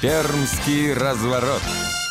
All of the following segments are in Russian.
Пермский разворот.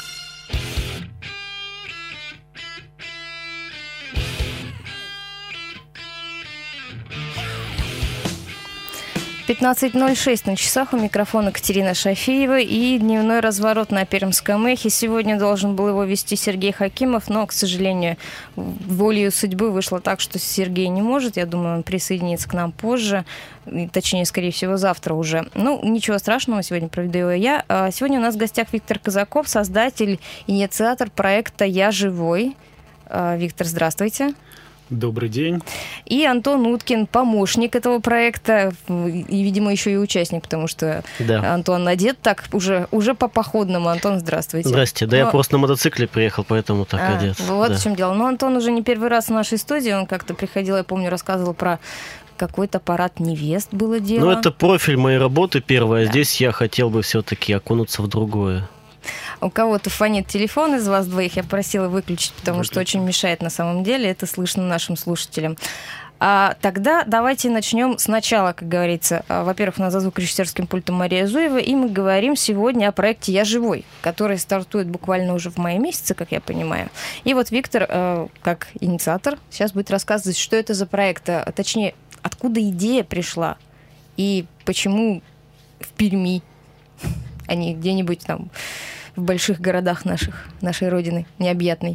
«15:06 на часах». У микрофона Катерина Шафиева и дневной разворот на Пермском эхе. Сегодня должен был его вести Сергей Хакимов, но, к сожалению, волею судьбы вышло так, что Сергей не может. Я думаю, он присоединится к нам позже, точнее, скорее всего, завтра уже. Ну, ничего страшного, сегодня проведу его я. Сегодня у нас в гостях Виктор Казаков, создатель, инициатор проекта «Я живой». Виктор, здравствуйте. Добрый день. И Антон Уткин, помощник этого проекта, и, видимо, еще и участник, потому что Антон одет так уже по походному. Антон, здравствуйте. Здрасте. Да, я просто на мотоцикле приехал, поэтому так одет. Вот в чем дело. Но Антон уже не первый раз в нашей студии, он как-то приходил, я помню, рассказывал про какой-то парад невест было дело. Ну, это профиль моей работы первая. Да. Здесь я хотел бы все-таки окунуться в другое. У кого-то фонит телефон из вас двоих, я просила выключить, потому что очень мешает на самом деле, это слышно нашим слушателям. Тогда давайте начнем сначала, как говорится. Во-первых, у нас за звукорежиссерским пультом Мария Зуева, и мы говорим сегодня о проекте «Я живой», который стартует буквально уже в мае месяце, как я понимаю. И вот Виктор, как инициатор, сейчас будет рассказывать, что это за проект, точнее, откуда идея пришла и почему в Перми, а не где-нибудь там в больших городах нашей родины необъятной.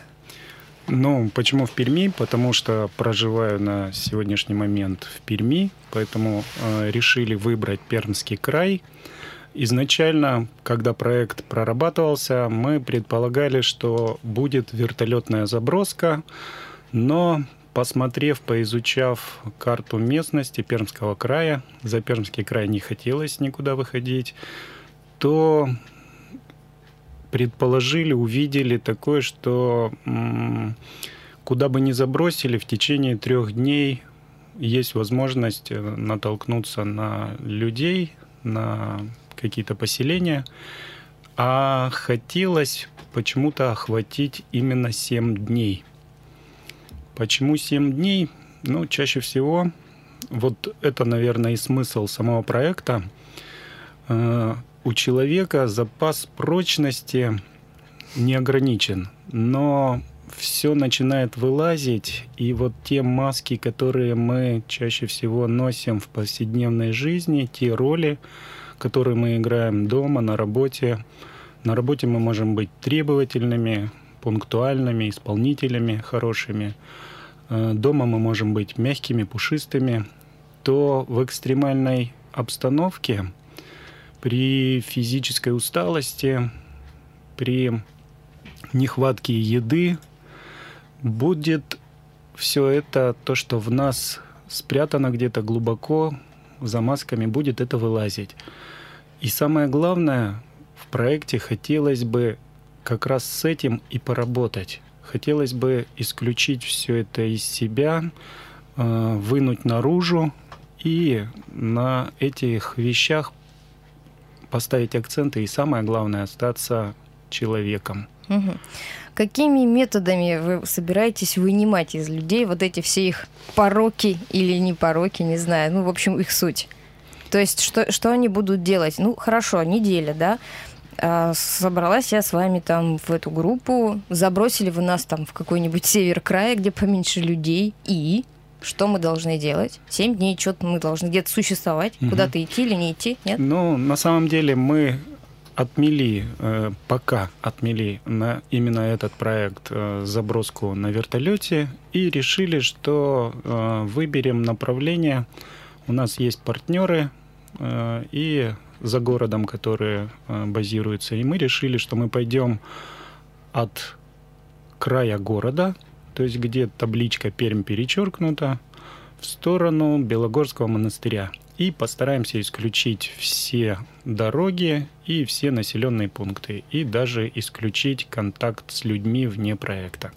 Ну, почему в Перми? Потому что проживаю на сегодняшний момент в Перми, поэтому решили выбрать Пермский край. Изначально, когда проект прорабатывался, мы предполагали, что будет вертолетная заброска, но, посмотрев, поизучав карту местности Пермского края, за Пермский край не хотелось никуда выходить, то предположили, увидели такое, что куда бы ни забросили, в течение 3 дней есть возможность натолкнуться на людей, на какие-то поселения. А хотелось почему-то охватить именно 7 дней. Почему 7 дней? Ну, чаще всего, вот это, наверное, и смысл самого проекта. У человека запас прочности не ограничен, но все начинает вылазить, и вот те маски, которые мы чаще всего носим в повседневной жизни, те роли, которые мы играем дома, на работе мы можем быть требовательными, пунктуальными, исполнителями хорошими, дома мы можем быть мягкими, пушистыми, то в экстремальной обстановке при физической усталости, при нехватке еды будет все это, то, что в нас спрятано где-то глубоко за масками, будет это вылазить. И самое главное, в проекте хотелось бы как раз с этим и поработать. Хотелось бы исключить все это из себя, вынуть наружу и на этих вещах поставить акценты и, самое главное, остаться человеком. Угу. Какими методами вы собираетесь вынимать из людей вот эти все их пороки или не пороки, не знаю, ну, в общем, их суть? То есть, что они будут делать? Ну, хорошо, неделя, да? Собралась я с вами там в эту группу, забросили вы нас там в какой-нибудь север края, где поменьше людей, и... Что мы должны делать? 7 дней, что-то мы должны где-то существовать, куда-то идти или не идти, нет? Ну, на самом деле мы пока отмели на именно этот проект заброску на вертолете и решили, что выберем направление. У нас есть партнеры и за городом, которые базируются, и мы решили, что мы пойдем от края города, то есть где табличка «Пермь» перечеркнута, в сторону Белогорского монастыря. И постараемся исключить все дороги и все населенные пункты. И даже исключить контакт с людьми вне проекта.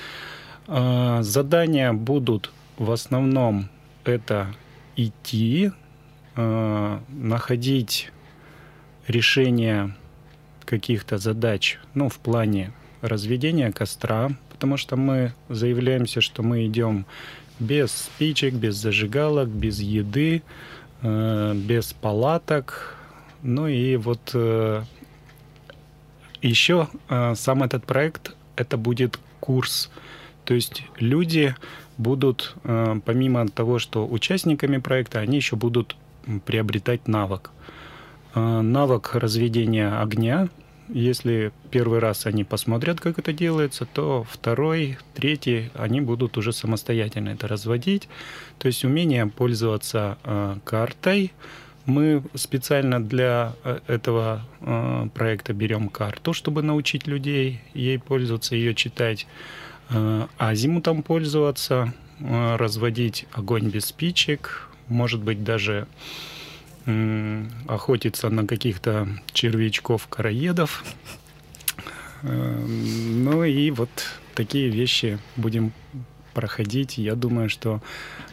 Задания будут в основном это идти, находить решение каких-то задач, ну, в плане разведения костра, потому что мы заявляемся, что мы идем без спичек, без зажигалок, без еды, без палаток, Ну и вот еще сам этот проект, это будет курс. То есть люди будут, помимо того, что участниками проекта, они еще будут приобретать навык. Навык разведения огня. Если первый раз они посмотрят, как это делается, то второй, третий, они будут уже самостоятельно это разводить. То есть умение пользоваться картой. Мы специально для этого проекта берем карту, чтобы научить людей ей пользоваться, ее читать, азимутом пользоваться, разводить огонь без спичек, может быть, даже охотиться на каких-то червячков-короедов. Ну и вот такие вещи будем проходить. Я думаю, что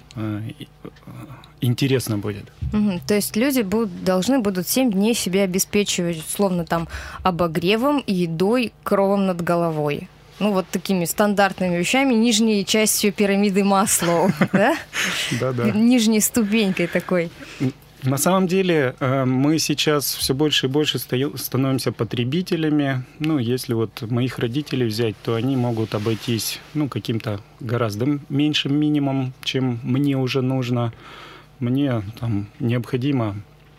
интересно будет. То есть люди должны будут 7 дней себя обеспечивать, условно, там, обогревом, едой, кровом над головой. Ну, вот такими стандартными вещами, нижней частью пирамиды Маслоу, да? Да-да. Нижней ступенькой такой. На самом деле мы сейчас все больше и больше становимся потребителями. Ну, если вот моих родителей взять, то они могут обойтись каким-то гораздо меньшим минимумом, чем мне уже нужно. Мне там необходимо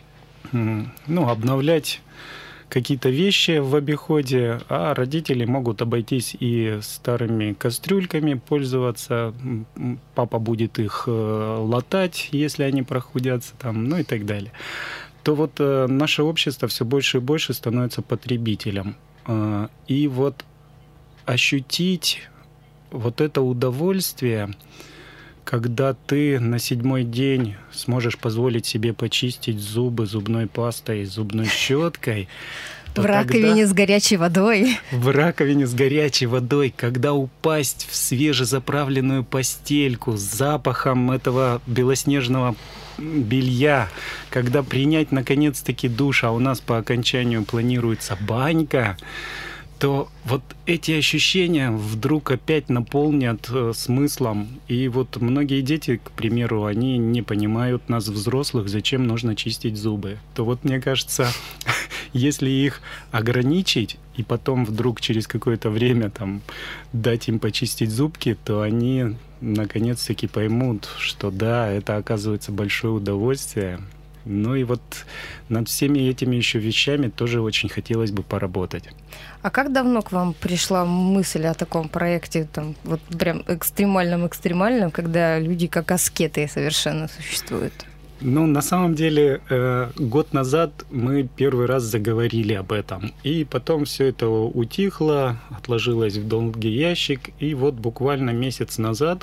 обновлять какие-то вещи в обиходе, а родители могут обойтись и старыми кастрюльками пользоваться. Папа будет их латать, если они прохудятся, там, и так далее. То вот наше общество все больше и больше становится потребителем. И вот ощутить вот это удовольствие, когда ты на 7-й день сможешь позволить себе почистить зубы зубной пастой, зубной щеткой. В раковине с горячей водой. В раковине с горячей водой, когда упасть в свежезаправленную постельку с запахом этого белоснежного белья, когда принять наконец-таки душ, а у нас по окончанию планируется банька, то вот эти ощущения вдруг опять наполнят смыслом. И вот многие дети, к примеру, они не понимают нас, взрослых, зачем нужно чистить зубы. То вот мне кажется, если их ограничить и потом вдруг через какое-то время там дать им почистить зубки, то они наконец-таки поймут, что да, это оказывается большое удовольствие. Ну и вот над всеми этими еще вещами тоже очень хотелось бы поработать. А как давно к вам пришла мысль о таком проекте, там, вот прям экстремальном, когда люди как аскеты совершенно существуют? Ну, на самом деле, год назад мы первый раз заговорили об этом. И потом все это утихло, отложилось в долгий ящик. И вот буквально месяц назад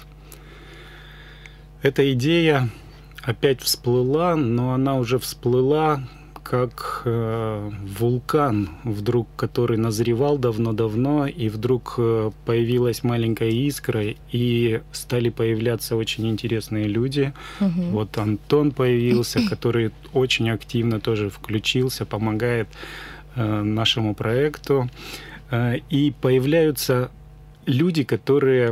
эта идея опять всплыла, но она уже всплыла как вулкан, вдруг, который назревал давно-давно, и вдруг появилась маленькая искра, и стали появляться очень интересные люди. Угу. Вот Антон появился, который очень активно тоже включился, помогает нашему проекту. И появляются люди, которые...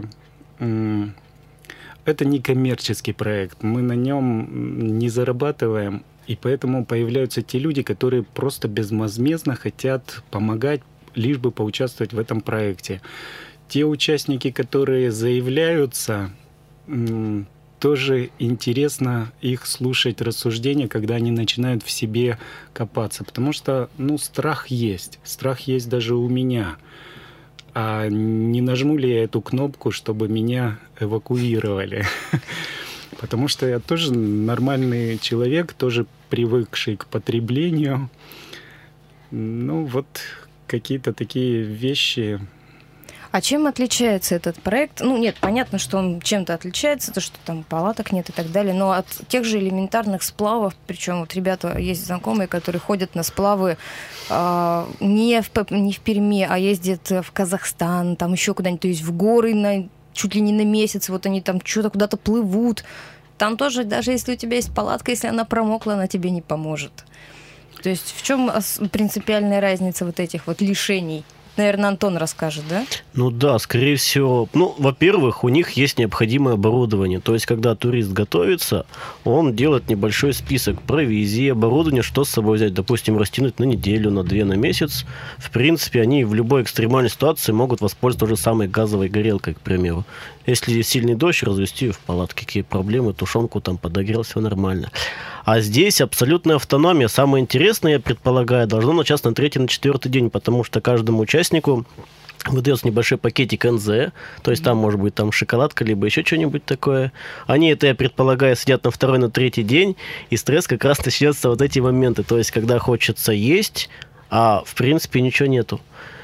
Это не коммерческий проект, мы на нем не зарабатываем, и поэтому появляются те люди, которые просто безвозмездно хотят помогать, лишь бы поучаствовать в этом проекте. Те участники, которые заявляются, тоже интересно их слушать рассуждения, когда они начинают в себе копаться, потому что, страх есть даже у меня. А не нажму ли я эту кнопку, чтобы меня эвакуировали? Потому что я тоже нормальный человек, тоже привыкший к потреблению. Вот какие-то такие вещи. А чем отличается этот проект? Нет, понятно, что он чем-то отличается, то, что там палаток нет и так далее, но от тех же элементарных сплавов, причем вот ребята, есть знакомые, которые ходят на сплавы не в Перми, а ездят в Казахстан, там еще куда-нибудь, то есть в горы чуть ли не на месяц, вот они там что-то куда-то плывут. Там тоже, даже если у тебя есть палатка, если она промокла, она тебе не поможет. То есть в чем принципиальная разница вот этих вот лишений? наверное, Антон расскажет, да? Ну да, скорее всего. Ну, во-первых, у них есть необходимое оборудование. То есть, когда турист готовится, он делает небольшой список провизии, оборудования, что с собой взять. Допустим, растянуть на неделю, на 2, на месяц. В принципе, они в любой экстремальной ситуации могут воспользоваться той же самой газовой горелкой, к примеру. Если сильный дождь, развести ее в палатке. Какие проблемы, тушенку там подогрел, все нормально. А здесь абсолютная автономия. Самое интересное, я предполагаю, должно начаться на 3-й, на 4-й день, потому что каждому участнику выдается небольшой пакетик НЗ, то есть там может быть там шоколадка, либо еще что-нибудь такое. Они это, я предполагаю, сидят на 2-й, на 3-й день, и стресс как раз начнется вот эти моменты, то есть когда хочется есть, а в принципе ничего нету.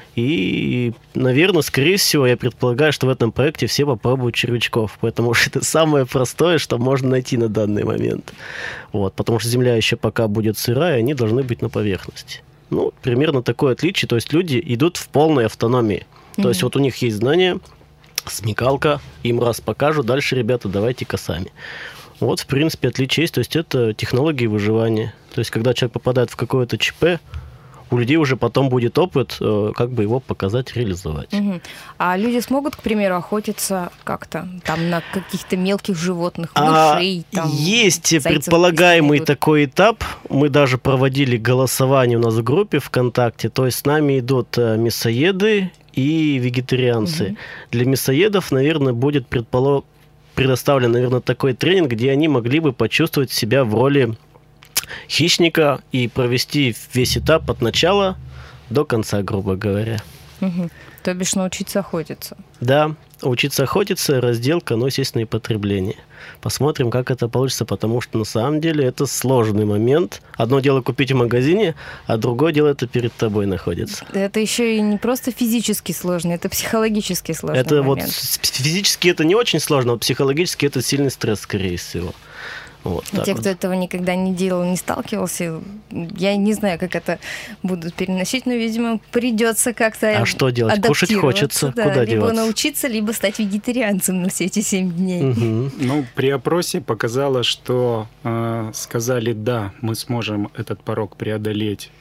И, наверное, скорее всего, я предполагаю, что в этом проекте все попробуют червячков, потому что это самое простое, что можно найти на данный момент. Вот, потому что земля еще пока будет сырая, они должны быть на поверхности. Ну, примерно такое отличие, то есть люди идут в полной автономии. То есть вот у них есть знания, смекалка, им раз покажут, дальше, ребята, давайте-ка сами. Вот, в принципе, отличие есть, то есть это технологии выживания. То есть когда человек попадает в какое-то ЧП, у людей уже потом будет опыт, как бы его показать, реализовать. А люди смогут, к примеру, охотиться как-то там на каких-то мелких животных, мышей? Там, есть зайцев, предполагаемый такой этап. Мы даже проводили голосование у нас в группе ВКонтакте. То есть с нами идут мясоеды и вегетарианцы. Для мясоедов, наверное, будет предоставлен, наверное, такой тренинг, где они могли бы почувствовать себя в роли хищника и провести весь этап от начала до конца, грубо говоря. То бишь научиться охотиться. Да, учиться охотиться, разделка, ну, естественно, и потребление. Посмотрим, как это получится, потому что на самом деле это сложный момент. Одно дело купить в магазине, а другое дело это перед тобой находится. Это еще и не просто физически сложно, это психологически сложный это момент. Вот физически это не очень сложно, а психологически это сильный стресс, скорее всего. Вот, те, кто этого никогда не делал, не сталкивался, я не знаю, как это будут переносить, но, видимо, придется как-то адаптироваться. А что делать? Кушать хочется, да, куда либо деваться? Научиться, либо стать вегетарианцем на все эти 7 дней. Ну, при опросе показало, что сказали, да, мы сможем этот порог преодолеть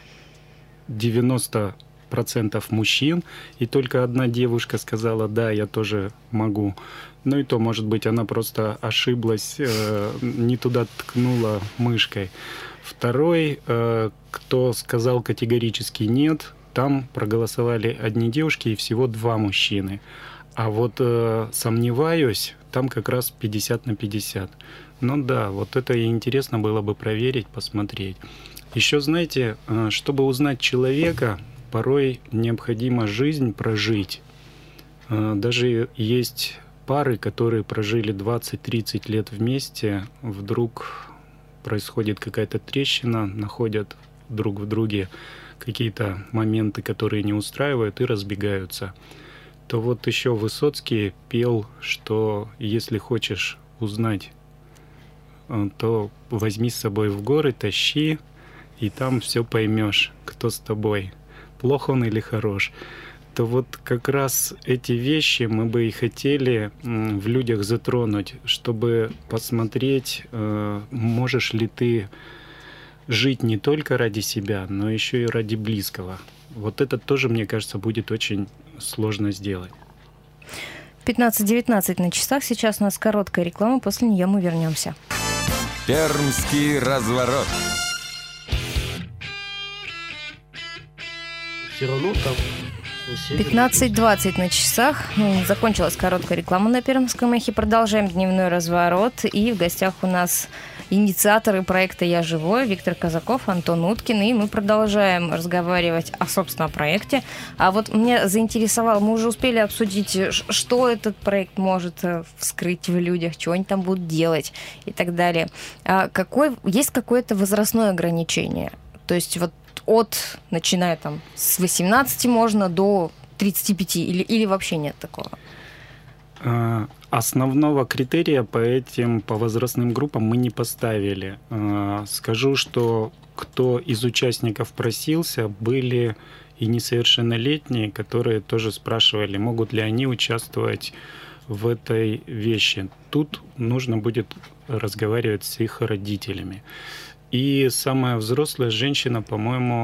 90% мужчин, и только одна девушка сказала, да, я тоже могу. Ну и то, может быть, она просто ошиблась, не туда ткнула мышкой. Второй, кто сказал категорически нет, там проголосовали одни девушки и всего 2 мужчины. А вот сомневаюсь, там как раз 50 на 50. Ну да, вот это и интересно было бы проверить, посмотреть. Еще, знаете, чтобы узнать человека, порой необходимо жизнь прожить. Даже есть пары, которые прожили 20-30 лет вместе, вдруг происходит какая-то трещина, находят друг в друге какие-то моменты, которые не устраивают, и разбегаются. То вот еще Высоцкий пел, что если хочешь узнать, то возьми с собой в горы, тащи, и там все поймешь, кто с тобой, плох он или хорош. То вот как раз эти вещи мы бы и хотели в людях затронуть, чтобы посмотреть, можешь ли ты жить не только ради себя, но еще и ради близкого. Вот это тоже, мне кажется, будет очень сложно сделать. 15:19 на часах. Сейчас у нас короткая реклама, после нее мы вернемся. Пермский разворот. Все равно там... 15:20 на часах. Закончилась короткая реклама на Пермском эхе. Продолжаем дневной разворот. И в гостях у нас инициаторы проекта «Я живой» Виктор Казаков, Антон Уткин. И мы продолжаем разговаривать о собственном проекте. А вот меня заинтересовало, мы уже успели обсудить, что этот проект может вскрыть в людях, что они там будут делать и так далее. Есть какое-то возрастное ограничение? То есть вот начиная там с 18 можно до 35 или вообще нет такого? Основного критерия по возрастным группам мы не поставили. Скажу, что кто из участников просился, были и несовершеннолетние, которые тоже спрашивали, могут ли они участвовать в этой вещи. Тут нужно будет разговаривать с их родителями. И самая взрослая женщина, по-моему,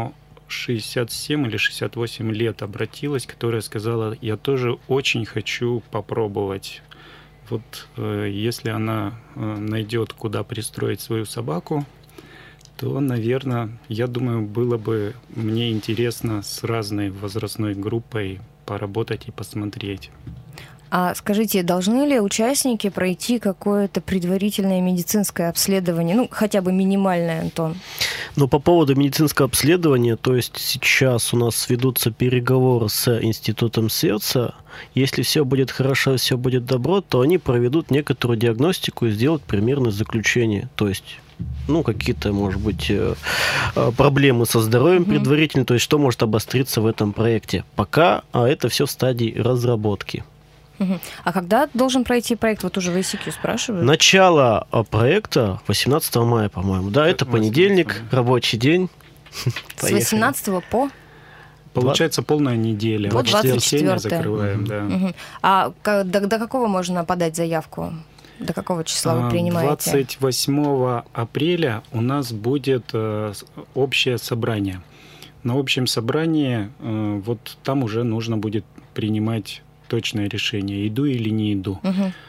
67 или 68 лет обратилась, которая сказала, я тоже очень хочу попробовать. Вот если она найдет, куда пристроить свою собаку, то, наверное, я думаю, было бы мне интересно с разной возрастной группой поработать и посмотреть. А скажите, должны ли участники пройти какое-то предварительное медицинское обследование? Ну, хотя бы минимальное, Антон. Но по поводу медицинского обследования, то есть сейчас у нас ведутся переговоры с Институтом сердца. Если все будет хорошо, все будет добро, то они проведут некоторую диагностику и сделают примерное заключение. То есть какие-то, может быть, проблемы со здоровьем предварительно, то есть что может обостриться в этом проекте. Пока это все в стадии разработки. А когда должен пройти проект? Вот уже в ICQ спрашивают. Начало проекта 18 мая, по-моему. Да, это понедельник, рабочий день. С 18 по? Получается полная неделя. По 24 закрываем, да. А до какого можно подать заявку? До какого числа вы принимаете? 28 апреля у нас будет общее собрание. На общем собрании вот там уже нужно будет принимать точное решение, иду или не иду.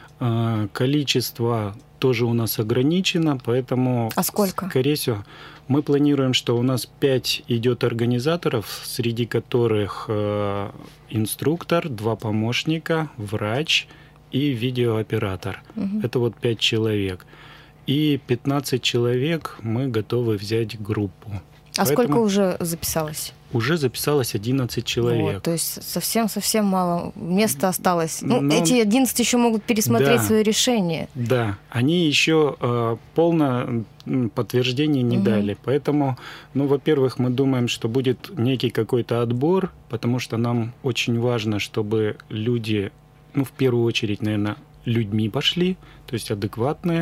Количество тоже у нас ограничено, поэтому... А сколько? Скорее всего, мы планируем, что у нас 5 идет организаторов, среди которых инструктор, 2 помощника, врач и видеооператор. Это вот 5 человек. И 15 человек мы готовы взять группу. А сколько уже записалось? Уже записалось 11 человек. Вот, то есть совсем мало места осталось. Эти 11 еще могут пересмотреть свое решение. Да, они еще полное подтверждение не дали. Поэтому, во-первых, мы думаем, что будет некий какой-то отбор, потому что нам очень важно, чтобы люди, в первую очередь, наверное, людьми пошли, то есть адекватные,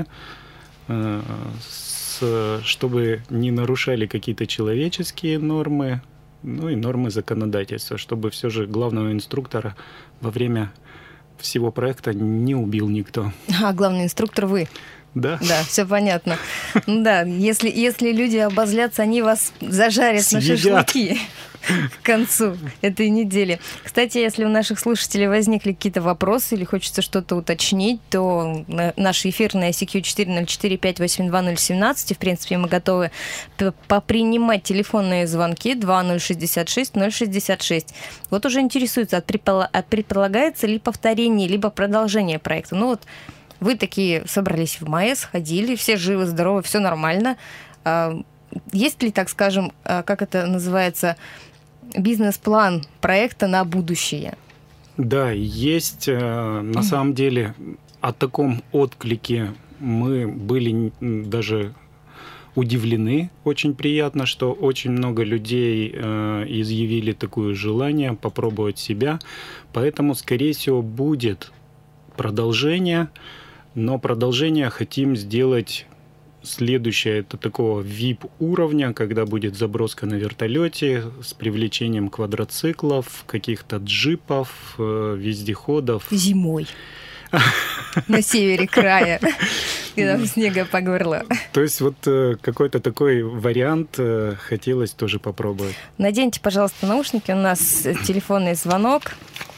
чтобы не нарушали какие-то человеческие нормы, и нормы законодательства, чтобы все же главного инструктора во время всего проекта не убил никто. А главный инструктор вы? Да. Да, все понятно. Да, если люди обозлятся, они вас зажарят на шашлыки к концу этой недели. Кстати, если у наших слушателей возникли какие-то вопросы или хочется что-то уточнить, то наш эфирный ICQ 404582017, в принципе, мы готовы попринимать телефонные звонки 2066-066. Вот уже интересуется, предполагается ли повторение, либо продолжение проекта. Вы такие собрались в мае, сходили, все живы, здоровы, все нормально. Есть ли, так скажем, как это называется, бизнес-план проекта на будущее? Да, есть. На самом деле о таком отклике мы были даже удивлены. Очень приятно, что очень много людей изъявили такое желание попробовать себя. Поэтому, скорее всего, будет продолжение. Но продолжение хотим сделать следующее. Это такого VIP-уровня, когда будет заброска на вертолете с привлечением квадроциклов, каких-то джипов, вездеходов. Зимой. На севере края. И там снега по горло. То есть вот какой-то такой вариант хотелось тоже попробовать. Наденьте, пожалуйста, наушники. У нас телефонный звонок.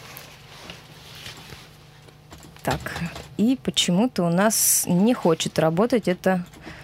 Так, и почему-то у нас не хочет работать это...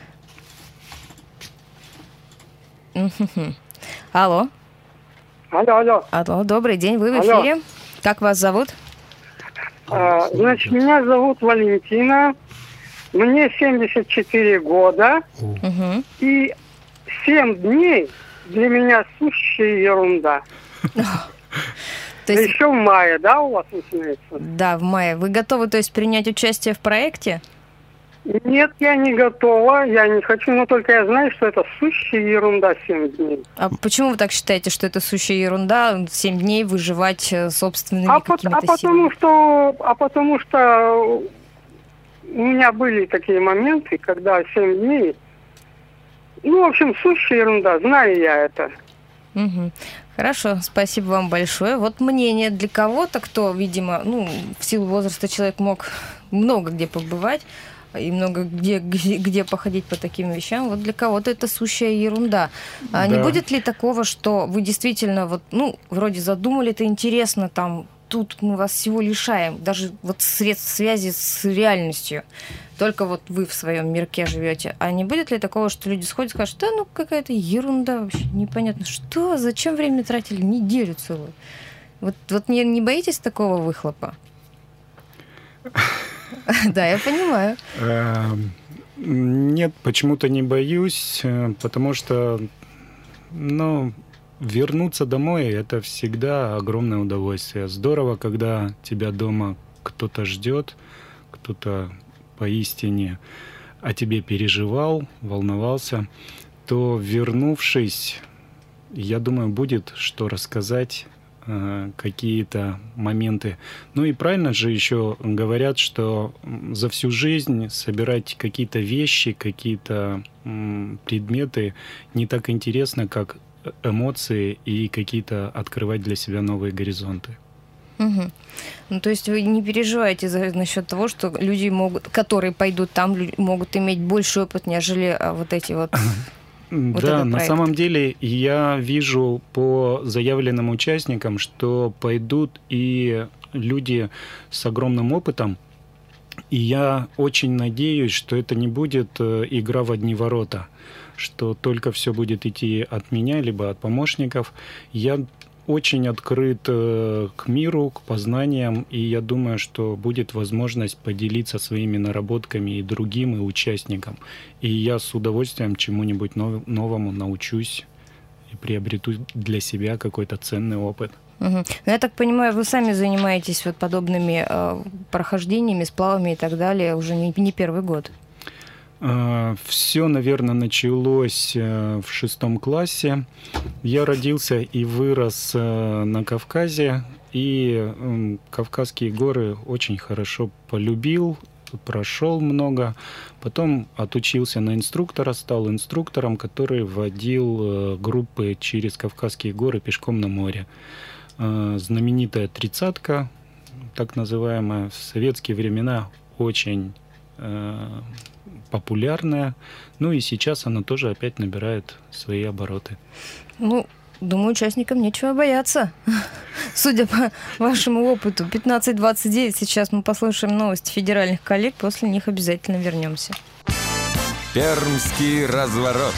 Алло. Алло. Алло, добрый день, вы в эфире. Как вас зовут? Значит, меня зовут Валентина, мне 74 года, и 7 дней для меня сущая ерунда. То есть... Еще в мае, да, у вас начинается? Да, в мае. Вы готовы, то есть, принять участие в проекте? Нет, я не готова, я не хочу, но только я знаю, что это сущая ерунда 7 дней. А почему вы так считаете, что это сущая ерунда 7 дней выживать собственными какими-то силами? Потому что у меня были такие моменты, когда 7 дней, в общем, сущая ерунда, знаю я это. Угу. Хорошо, спасибо вам большое. Вот мнение для кого-то, кто, видимо, в силу возраста человек мог много где побывать, и много где походить по таким вещам, вот для кого-то это сущая ерунда. А не будет ли такого, что вы действительно вот, вроде задумали, это интересно, там, тут мы вас всего лишаем, даже вот средств связи с реальностью, только вот вы в своем мирке живете. А не будет ли такого, что люди сходят и скажут, какая-то ерунда вообще, непонятно, что, зачем время тратили, неделю целую? Вот не боитесь такого выхлопа? Да, я понимаю. Нет, почему-то не боюсь, потому что, вернуться домой – это всегда огромное удовольствие. Здорово, когда тебя дома кто-то ждет, кто-то поистине о тебе переживал, волновался, то, вернувшись, я думаю, будет что рассказать, какие-то моменты. И правильно же еще говорят, что за всю жизнь собирать какие-то вещи, какие-то предметы не так интересно, как эмоции и какие-то открывать для себя новые горизонты. Угу. То есть вы не переживаете насчет того, что люди которые пойдут там, могут иметь больший опыт, нежели вот эти вот... Да, на самом деле я вижу по заявленным участникам, что пойдут и люди с огромным опытом, и я очень надеюсь, что это не будет игра в одни ворота, что только все будет идти от меня, либо от помощников. Я очень открыт к миру, к познаниям, и я думаю, что будет возможность поделиться своими наработками и другим, и участникам. И я с удовольствием чему-нибудь новому научусь и приобрету для себя какой-то ценный опыт. Угу. Я так понимаю, вы сами занимаетесь вот подобными прохождениями, сплавами и так далее уже не первый год. Все, наверное, началось в 6 классе. Я родился и вырос на Кавказе, и Кавказские горы очень хорошо полюбил, прошел много. Потом отучился на инструктора, стал инструктором, который водил группы через Кавказские горы пешком на море. Знаменитая тридцатка, так называемая, в советские времена очень популярная. И сейчас она тоже опять набирает свои обороты. Думаю, участникам нечего бояться. Судя по вашему опыту, 15:29. Сейчас мы послушаем новости федеральных коллег, после них обязательно вернемся. Пермский разворот.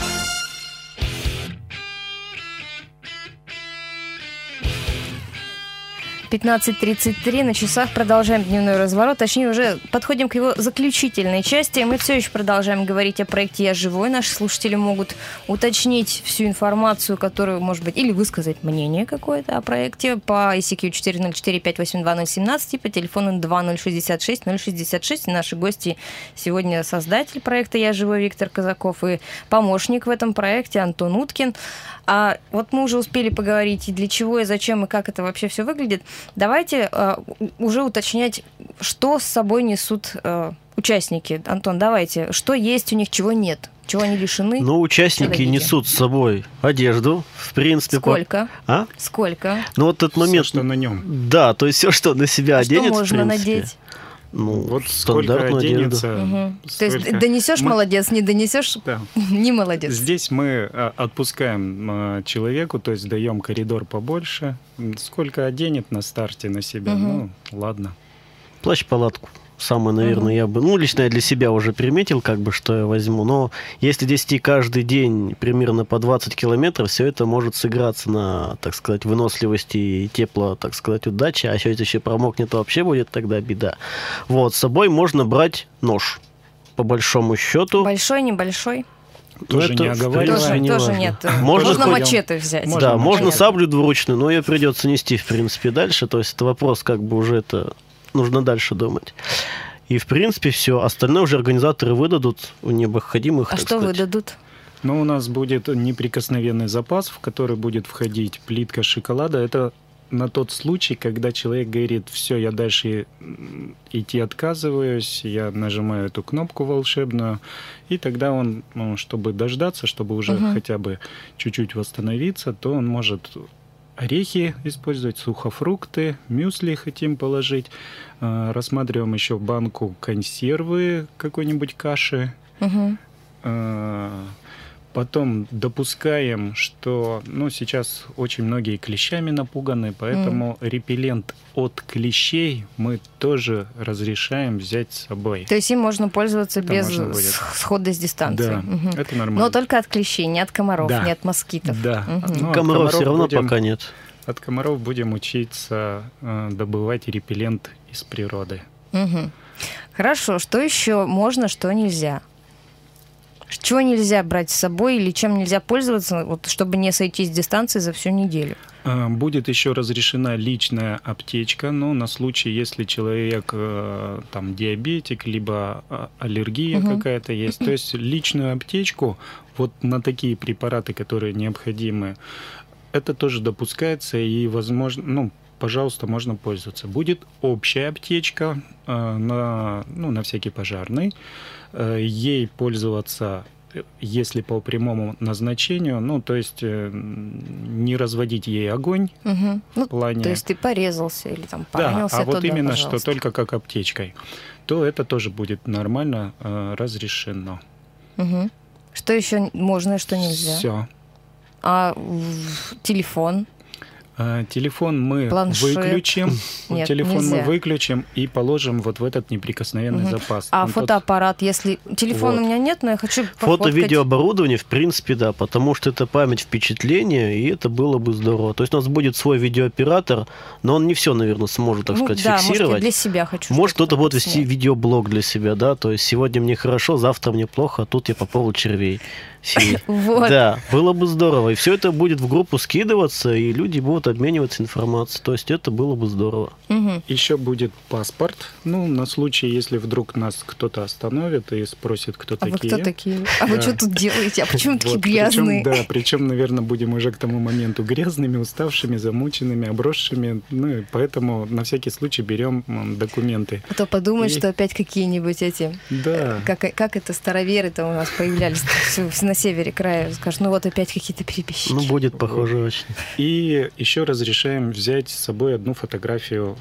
15:33 на часах. Продолжаем дневной разворот. Точнее, уже подходим к его заключительной части. Мы все еще продолжаем говорить о проекте «Я живой». Наши слушатели могут уточнить всю информацию, которую, может быть, или высказать мнение какое-то о проекте по ICQ 404-582-017 и по телефону 2066-066. Наши гости сегодня создатель проекта «Я живой» Виктор Казаков и помощник в этом проекте Антон Уткин. А вот мы уже успели поговорить и для чего, и зачем, и как это вообще все выглядит. Давайте уже уточнять, что с собой несут участники. Антон, давайте, что есть у них, чего нет, чего они лишены? Участники несут с собой одежду, в принципе. Сколько? Сколько? Вот этот момент, все, что на нем. Да, то есть все, что на себя оденет, что можно надеть? Вот сколько оденется. Угу. То есть донесешь молодец, не донесешь не молодец. Здесь мы отпускаем человеку, то есть даем коридор побольше. Сколько оденет на старте на себя, ладно. Плащ-палатку. Самое, наверное, я бы... лично я для себя уже приметил, что я возьму. Но если вести каждый день примерно по 20 километров, все это может сыграться на, так сказать, выносливости и тепло, так сказать, удачи. А если это еще промокнет, то вообще будет тогда беда. С собой можно брать нож, по большому счету. Большой, небольшой? Тоже не оговариваем. Тоже нет. Можно мачете взять. Можно саблю двуручную, но ее придется нести, в принципе, дальше. То есть это вопрос, уже это... Нужно дальше думать. И, в принципе, все. Остальное уже организаторы выдадут у необходимых. А что выдадут? У нас будет неприкосновенный запас, в который будет входить плитка шоколада. Это на тот случай, когда человек говорит: все, я дальше идти отказываюсь, я нажимаю эту кнопку волшебную, и тогда он, чтобы дождаться, чтобы уже хотя бы чуть-чуть восстановиться, то он может орехи использовать, сухофрукты, мюсли хотим положить. Рассматриваем еще банку консервы какой-нибудь каши. Мгм. Потом допускаем, что сейчас очень многие клещами напуганы, поэтому репеллент от клещей мы тоже разрешаем взять с собой. То есть им можно пользоваться Это без можно будет. схода с дистанции. Да, Мгм. это нормально. Но только от клещей, не от комаров, Да. не от москитов. Да. Мгм. Ну, от Комаров все равно будем- пока нет. От комаров будем учиться добывать репеллент из природы. Мгм. Хорошо, что еще можно, что нельзя? Чего нельзя брать с собой или чем нельзя пользоваться, вот, чтобы не сойти с дистанции за всю неделю? Будет еще разрешена личная аптечка, но на случай, если человек там диабетик, либо аллергия какая-то есть. То есть личную аптечку вот на такие препараты, которые необходимы, это тоже допускается и, возможно, пожалуйста, можно пользоваться. Будет общая аптечка на всякий пожарный. Ей пользоваться, если по прямому назначению, то есть не разводить ей огонь Мгм. в плане... То есть ты порезался или там Да, поранился, а вот то да, именно, что пожалуйста. только как аптечкой, то это тоже будет нормально разрешено. Мгм. Что еще можно и что нельзя? Все. А телефон? Телефон мы Планшет. выключим. Нет, Телефон нельзя. мы выключим и положим вот в этот неприкосновенный Мгм. запас. А Он тот- фотоаппарат, если... Телефона Вот. у меня нет, но я хочу Фото, пофоткать. видеооборудование, в принципе, да, потому что это память впечатления, и это было бы здорово. То есть у нас будет свой видеооператор, но он не все, наверное, сможет, так сказать, да, может, я фиксировать. для себя хочу. Может, что-то кто-то будет такое вести снять. видеоблог для себя, да, то есть сегодня мне хорошо, завтра мне плохо, а тут я попробовал червей. сеять. Вот. Да, было бы здорово. И все это будет в группу скидываться, и люди будут обмениваться информацией. То есть это было бы здорово. Мгм. Еще будет паспорт. На случай, если вдруг нас кто-то остановит и спросит, кто А вы такие. кто такие? А вы Да. что тут делаете? А почему такие Вот, грязные? Причем, наверное, будем уже к тому моменту грязными, уставшими, замученными, обросшими. И поэтому на всякий случай берем документы. А то подумают, И- что опять какие-нибудь эти... Да. Как это староверы-то у нас появлялись на севере края. Скажут, вот опять какие-то перебежчики. Ну, будет похоже очень. И еще разрешаем взять с собой одну фотографию,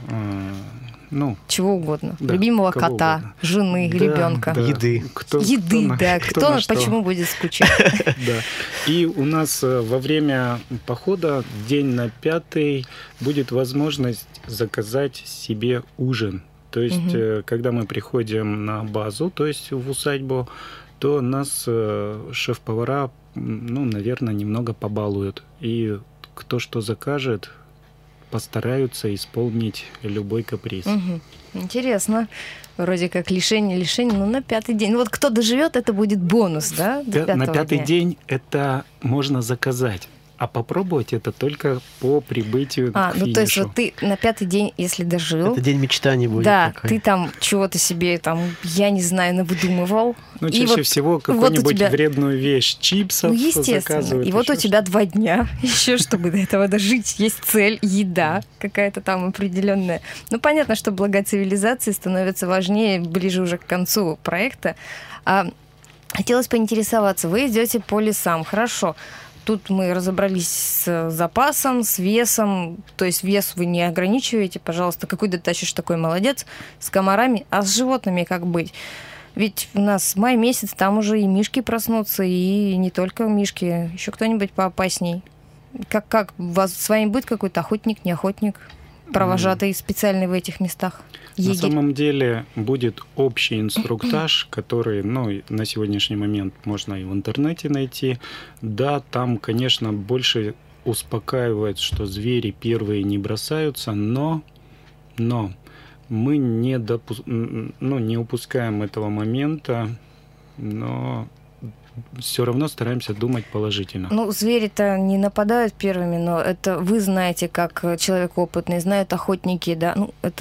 Чего угодно. Да, Любимого кого кота, угодно. жены, Да, ребенка. да. Еды. Еды, да. Кто на что. почему будет скучать? Да. И у нас во время похода, день на 5, будет возможность заказать себе ужин. То есть, когда мы приходим на базу, то есть в усадьбу, то нас шеф-повара, наверное, немного побалуют. И кто что закажет, постараются исполнить любой каприз. Мгм. Интересно. Вроде как лишение, но на 5-й день. Вот кто доживет, это будет бонус, да? до На 5-го 5-й дня? день это можно заказать, а попробовать это только по прибытию к финишу. То есть вот ты на 5-й день, если дожил, Это день мечтаний будет. да, такой. ты там чего-то себе, я не знаю, навыдумывал. И Чаще вот- всего вот у какую-нибудь тебя- вредную вещь, чипсов Естественно. заказывают. И вот у еще тебя 2 дня еще, чтобы до этого дожить. Есть цель, еда какая-то там определенная. Понятно, что блага цивилизации становятся важнее ближе уже к концу проекта. Хотелось поинтересоваться, вы идете по лесам, хорошо. Тут мы разобрались с запасом, с весом. То есть вес вы не ограничиваете, пожалуйста. Какой ты тащишь, такой молодец. С комарами. А с животными как быть? Ведь у нас май месяц, там уже и мишки проснутся, и не только мишки, еще кто-нибудь поопасней. Как у вас с вами будет какой-то охотник, не охотник, провожатый специальный в этих местах? На Егерь. самом деле будет общий инструктаж, который, на сегодняшний момент можно и в интернете найти. Да, там, конечно, больше успокаивает, что звери первые не бросаются, но мы не упускаем этого момента, но все равно стараемся думать положительно. Звери-то не нападают первыми, но это вы знаете, как человек опытный, знают охотники, да, это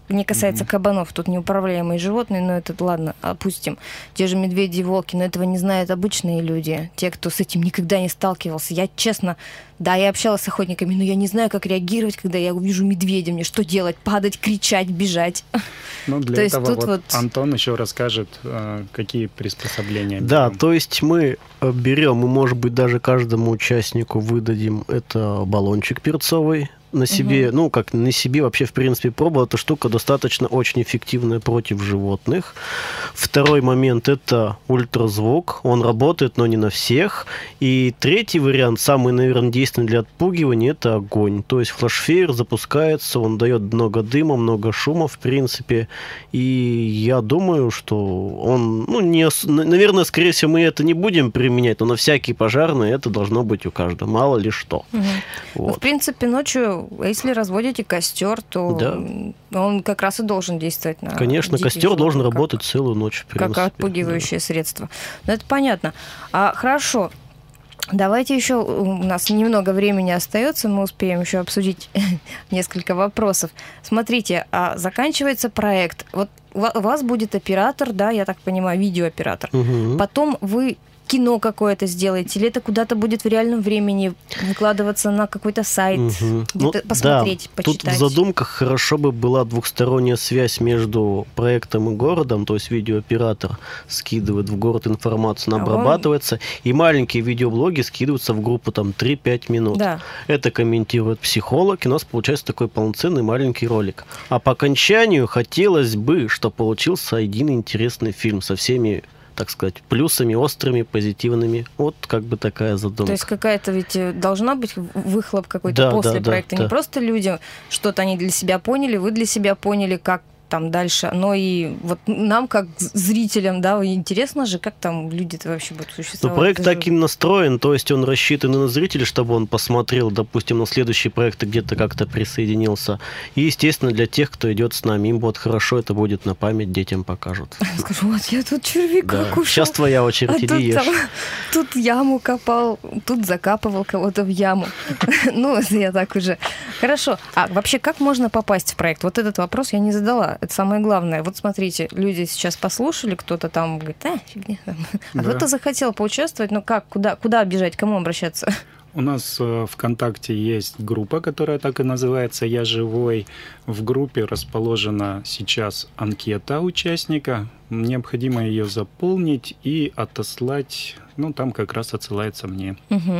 не касается кабанов, тут неуправляемые животные, но это, ладно, опустим. Те же медведи и волки, но этого не знают обычные люди, те, кто с этим никогда не сталкивался. Я, честно, да, я общалась с охотниками, но я не знаю, как реагировать, когда я увижу медведя. Мне что делать? Падать, кричать, бежать? Ну, для этого вот Антон еще расскажет, какие приспособления. Да, то есть мы берем, и, может быть, даже каждому участнику выдадим это баллончик перцовый, на себе, ну, как на себе вообще, в принципе, пробовал. Эта штука достаточно очень эффективная против животных. Второй момент – это ультразвук. Он работает, но не на всех. И третий вариант, самый, наверное, действенный для отпугивания – это огонь. То есть флешфейер запускается, он дает много дыма, много шума, в принципе. И я думаю, что он, ну, наверное, скорее всего, мы это не будем применять, но на всякий пожарный это должно быть у каждого. Мало ли что. Вот. Ну, в принципе, ночью, если разводите костер, то он как раз и должен действовать на... Конечно, костер должен работать целую ночь, в принципе. Как отпугивающее средство. Ну, это понятно. Хорошо. Давайте еще, у нас немного времени остается, мы успеем еще обсудить несколько вопросов. Смотрите, заканчивается проект. Вот у вас будет оператор, да, я так понимаю, видеооператор. Потом вы кино какое-то сделаете, или это куда-то будет в реальном времени выкладываться на какой-то сайт, где-то посмотреть, почитать? Тут в задумках хорошо бы была двухсторонняя связь между проектом и городом, то есть видеооператор скидывает в город информацию, она обрабатывается, и маленькие видеоблоги скидываются в группу там 3-5 минут. Да. Это комментирует психолог, и у нас получается такой полноценный маленький ролик. А по окончанию хотелось бы, чтобы получился один интересный фильм со всеми, так сказать, плюсами, острыми, позитивными. Вот как бы такая задумка. То есть какая-то ведь должна быть выхлоп какой-то после проекта. Не просто люди что-то они для себя поняли, вы для себя поняли, как там дальше, но и вот нам, как зрителям, да, интересно же, как там люди-то вообще будут существовать. Но проект так и настроен, то есть он рассчитан на зрителя, чтобы он посмотрел, допустим, на следующий проект и где-то как-то присоединился. И, естественно, для тех, кто идет с нами, им будет хорошо, это будет на память, детям покажут. Скажу, вот я тут червяка кушал. Сейчас твоя очередь, иди ешь. Тут яму копал, тут закапывал кого-то в яму. Ну, я так уже. Хорошо. А вообще, как можно попасть в проект? Вот этот вопрос я не задала. Это самое главное. Вот смотрите, люди сейчас послушали, кто-то там говорит, фигня. А кто-то захотел поучаствовать, ну как, куда бежать, к кому обращаться? У нас в ВКонтакте есть группа, которая так и называется «Я живой». В группе расположена сейчас анкета участника. Необходимо ее заполнить и отослать. Ну, там как раз отсылается мне.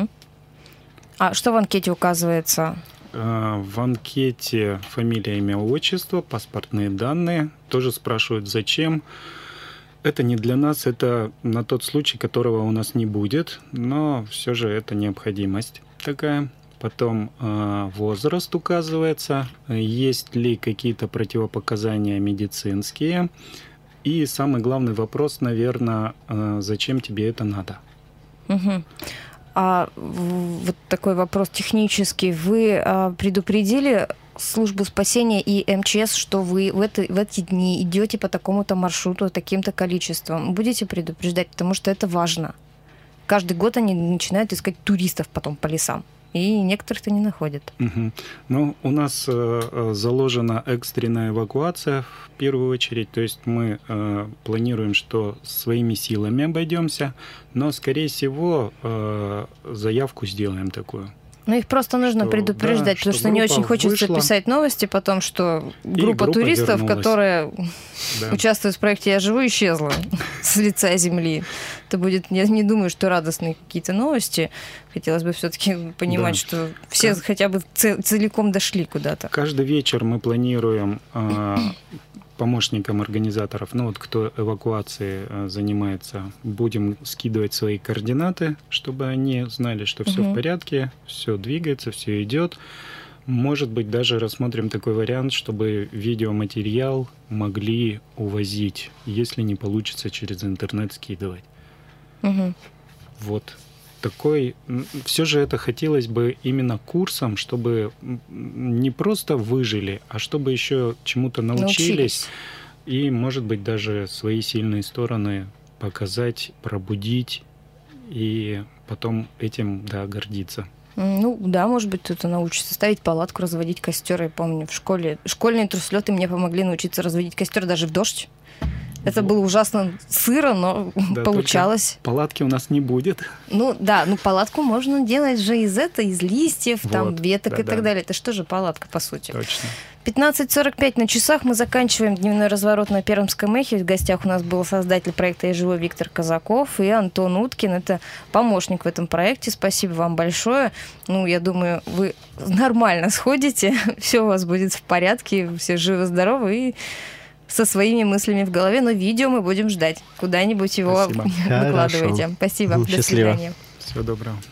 А что в анкете указывается? В анкете фамилия, имя, отчество, паспортные данные. Тоже спрашивают, зачем. Это не для нас, это на тот случай, которого у нас не будет, но все же это необходимость такая. Потом возраст указывается, есть ли какие-то противопоказания медицинские. И самый главный вопрос, наверное, зачем тебе это надо? А вот такой вопрос технический. Вы предупредили службу спасения и МЧС, что вы в эти дни идете по такому-то маршруту, таким-то количеством? Будете предупреждать, потому что это важно. Каждый год они начинают искать туристов потом по лесам. И некоторых-то не находят. Ну, у нас заложена экстренная эвакуация в первую очередь. То есть мы планируем, что своими силами обойдемся, но, скорее всего, заявку сделаем такую. Ну, их просто нужно предупреждать, потому что не очень хочется писать новости потом, что группа туристов, которая участвует в проекте «Я живу», исчезла с лица земли. Это будет, я не думаю, что радостные какие-то новости. Хотелось бы все-таки понимать, что все хотя бы целиком дошли куда-то. Каждый вечер мы планируем помощникам организаторов, ну вот кто эвакуацией занимается, будем скидывать свои координаты, чтобы они знали, что все в порядке, все двигается, все идет. Может быть, даже рассмотрим такой вариант, чтобы видеоматериал могли увозить, если не получится через интернет скидывать. Вот. Такой, все же это хотелось бы именно курсом, чтобы не просто выжили, а чтобы еще чему-то научились. И, может быть, даже свои сильные стороны показать, пробудить и потом этим, гордиться. Ну, да, может быть, кто-то научится ставить палатку, разводить костер. Я помню, в школе школьные труслеты мне помогли научиться разводить костер даже в дождь. Это было ужасно сыро, но Да, получалось. Палатки у нас не будет. Ну да, палатку можно делать же из листьев, там, Вот, веток и да. так далее. Это что же палатка, по сути? Точно. 15:45 на часах. Мы заканчиваем дневной разворот на Пермском эхе. В гостях у нас был создатель проекта «Я живой» Виктор Казаков и Антон Уткин. Это помощник в этом проекте. Спасибо вам большое. Ну, я думаю, вы нормально сходите. Все у вас будет в порядке. Все живы-здоровы и со своими мыслями в голове. Но видео мы будем ждать. Куда-нибудь его Спасибо. выкладывайте. Спасибо. До Счастливо. свидания. Всего доброго.